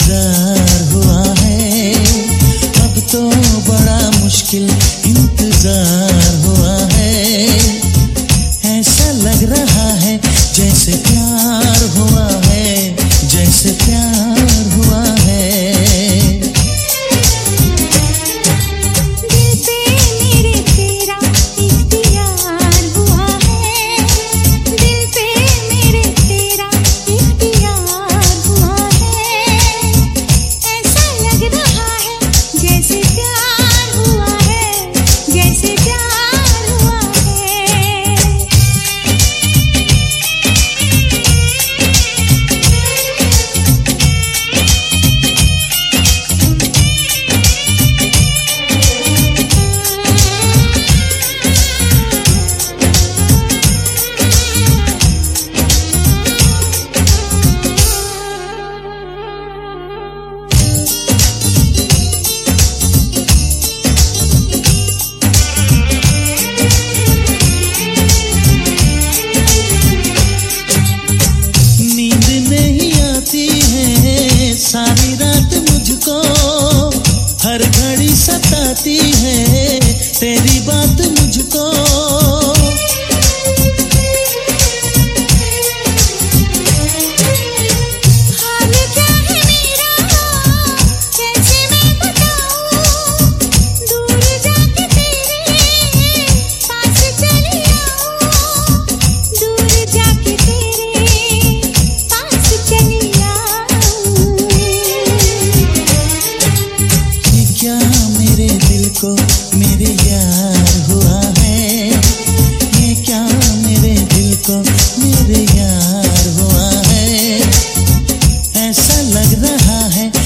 इंतजार हुआ है, अब तो बड़ा मुश्किल इंतजार हुआ है। ऐसा लग रहा है जैसे प्यार हुआ है, जैसे प्यार हुआ है। दिल पे मेरे तेरा इख्तियार हुआ है, दिल पे मेरे तेरा इख्तियार हुआ है। ऐसा लग रहा है जैसे प्यार हुआ है, जैसे प्यार हुआ है। नींद नहीं आती है सारी रात मुझको, हर घड़ी सताती है तेरी बात मुझको। हाल क्या है मेरा कैसे मैं बताऊं, दूर जाके तेरे पास चली आऊं, दूर जाके तेरे पास चली आऊं। ये क्या मेरे दिल को मेरे यार हुआ है, ये क्या मेरे दिल को मेरे यार हुआ है। ऐसा लग रहा है